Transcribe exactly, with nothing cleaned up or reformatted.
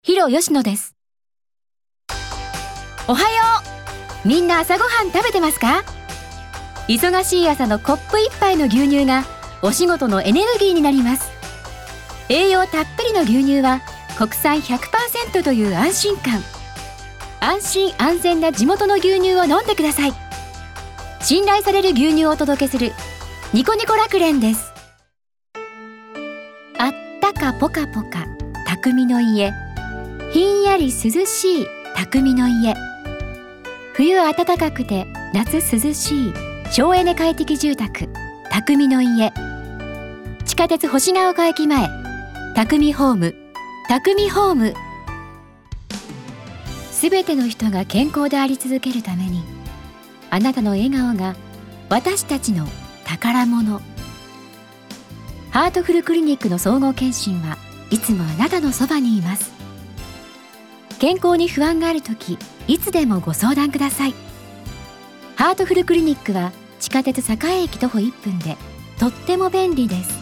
広吉野です。おはよう。みんな朝ごはん食べてますか？忙しい朝のコップ一杯の牛乳がお仕事のエネルギーになります。栄養たっぷりの牛乳は国産 ひゃくパーセント という安心感。安心安全な地元の牛乳を飲んでください。信頼される牛乳をお届けするニコニコ楽連です。あったかポカポカ匠の家、ひんやり涼しい匠の家。冬暖かくて夏涼しい省エネ快適住宅匠の家。地下鉄星ヶ丘駅前、匠ホーム。匠ホーム。すべての人が健康であり続けるために、あなたの笑顔が私たちの宝物。ハートフルクリニックの総合検診はいつもあなたのそばにいます。健康に不安があるとき、いつでもご相談ください。ハートフルクリニックは地下鉄栄駅徒歩いっぷんでとっても便利です。